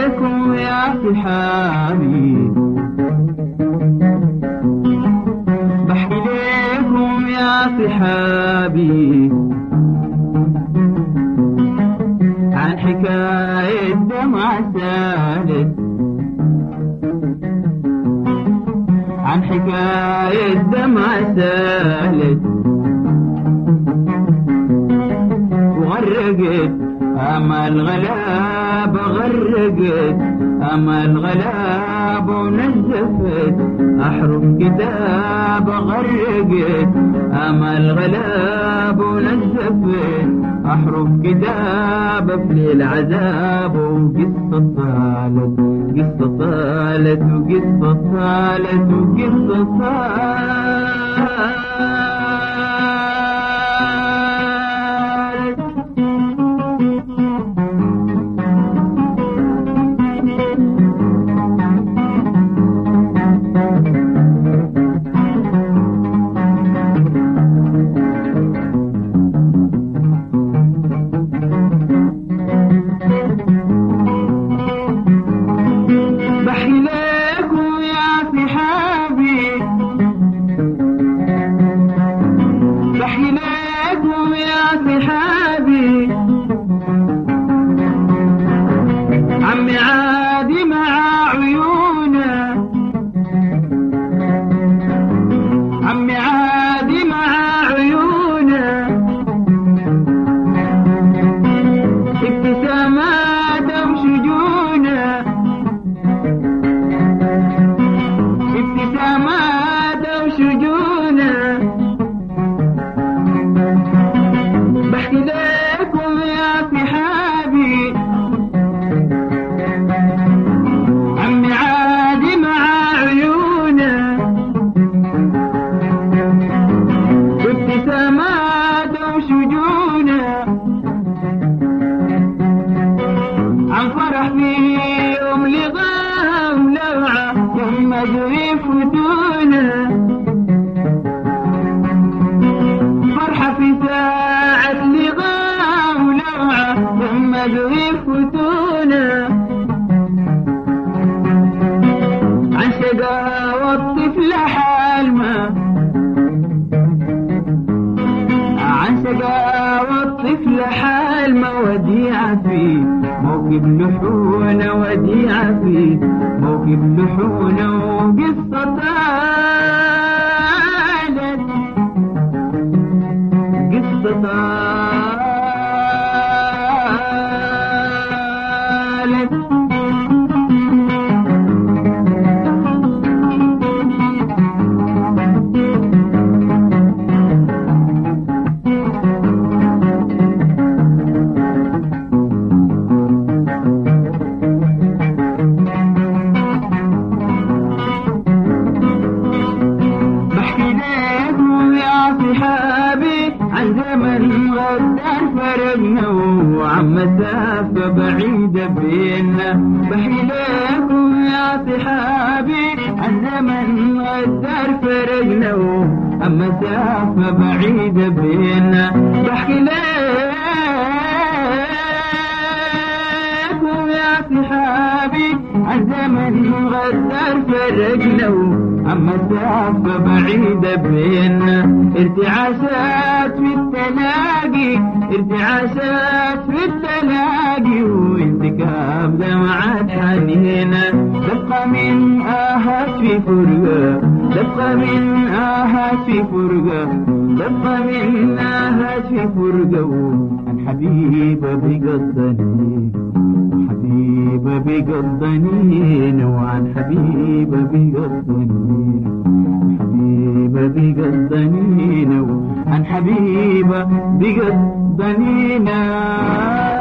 لكم يا صحابي، بحكي لكم يا صحابي عن حكاية دمع سالت، عن حكاية دمع سالت وغرقت أمل غلاب، غرقت أمل غلاب ونزفت أحرف كتاب، غرقت أمل غلاب ونزفت أحرف كتاب في ليل عذاب. وقصة طالت، قصة طالت، وقصة طالت، وقصة طالت. عمي عادي مع عيونه، عمي عادي مع عيونه ابتساماته وشجونه، ابتساماته وشجونه. بحكي لكم يا صحابي عمي عادي مع عيونه وابتساماته وشجونه، عن فرح في يوم لقاه ولوعه ثم ذريف فتونه، فرحة في ساعة لقاه ولوعه ثم ذريف فتونه، عن شقاوة الطفل حالمه، عن شقاوة الطفل حالمه وديعة في موكب لحونه، وديعة في موكب لحونه. وقصة طالت، قصة طالت. عن زمن غدار فرقنا وعن مسافة بعيدة بينا، بحكي لكم يا صحابي عن زمن غدار فرقنا وعن مسافة بعيدة بينا، بحكي لكم يا صحابي عن زمن غدار فرقنا وعن مسافة بعيدة بينا. ارتعاشات في التلاقي، ارتعاشات في التلاقي وانتكاب دمعات حنينة، تبقى من آهات في فرقة، تبقى من آهات في فرقة، تبقى من آهات في فرقة. عن حبيبة بقضنين، حبيبة بقضنين، وعن حبيبة بقضنين، حبيبة بقضنين، وعن حبيبة بقضنين.